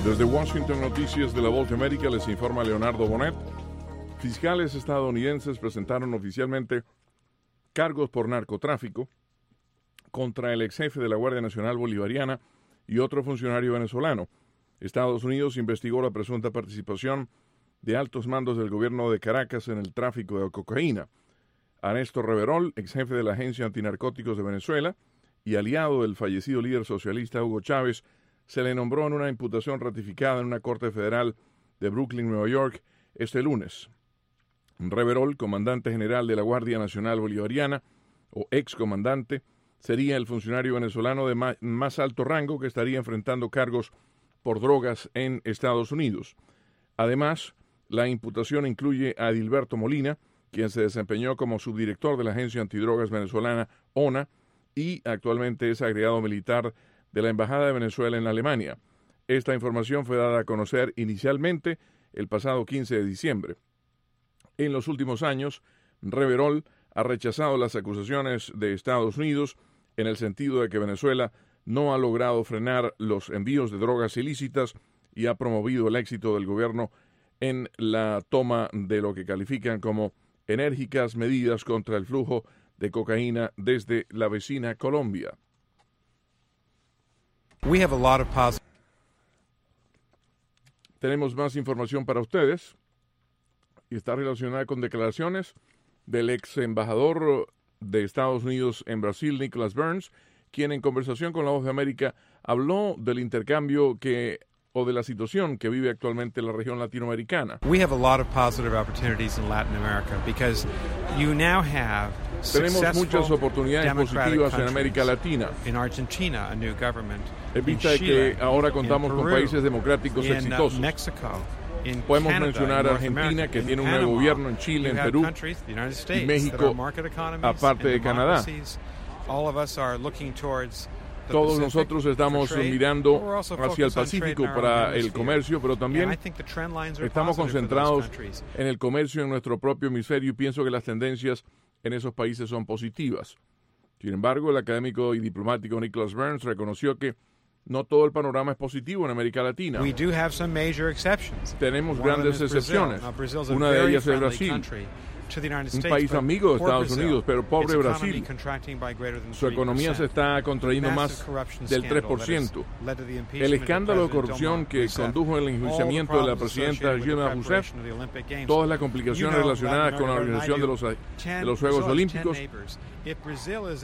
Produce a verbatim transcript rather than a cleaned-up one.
Desde Washington, Noticias de la Voz de América, les informa Leonardo Bonet. Fiscales estadounidenses presentaron oficialmente cargos por narcotráfico contra el ex jefe de la Guardia Nacional Bolivariana y otro funcionario venezolano. Estados Unidos investigó la presunta participación de altos mandos del gobierno de Caracas en el tráfico de cocaína. Ernesto Reverol, ex jefe de la Agencia Antinarcóticos de Venezuela y aliado del fallecido líder socialista Hugo Chávez, se le nombró en una imputación ratificada en una corte federal de Brooklyn, Nueva York, este lunes. Reverol, comandante general de la Guardia Nacional Bolivariana, o excomandante, sería el funcionario venezolano de más, más alto rango que estaría enfrentando cargos por drogas en Estados Unidos. Además, la imputación incluye a Edilberto Molina, quien se desempeñó como subdirector de la Agencia Antidrogas Venezolana, O N A, y actualmente es agregado militar de la Embajada de Venezuela en Alemania. Esta información fue dada a conocer inicialmente el pasado quince de diciembre. En los últimos años, Reverol ha rechazado las acusaciones de Estados Unidos en el sentido de que Venezuela no ha logrado frenar los envíos de drogas ilícitas y ha promovido el éxito del gobierno en la toma de lo que califican como enérgicas medidas contra el flujo de cocaína desde la vecina Colombia. We have a lot of positive. Tenemos más información para ustedes y está relacionada con declaraciones del ex embajador de Estados Unidos en Brasil, Nicholas Burns, quien en conversación con La Voz de América habló del intercambio que o de la situación que vive actualmente la región latinoamericana. We have a lot of positive opportunities in Latin America because you now have Tenemos muchas oportunidades positivas en América Latina. In Argentina, a new government. En vista de que ahora contamos con países democráticos exitosos. Podemos mencionar a Argentina, que tiene un nuevo gobierno, en Chile, en Perú, y México, aparte de Canadá. Todos nosotros estamos mirando hacia el Pacífico para el comercio, pero también estamos concentrados en el comercio en nuestro propio hemisferio y pienso que las tendencias en esos países son positivas. Sin embargo, el académico y diplomático Nicholas Burns reconoció que no todo el panorama es positivo en América Latina. Tenemos grandes excepciones. Una de ellas es Brasil, un país amigo de Estados Unidos, pero pobre Brasil. Su economía se está contrayendo más del tres por ciento. El escándalo de corrupción que condujo al enjuiciamiento de la presidenta Dilma Rousseff, todas las complicaciones relacionadas con la organización de los, de los Juegos Olímpicos,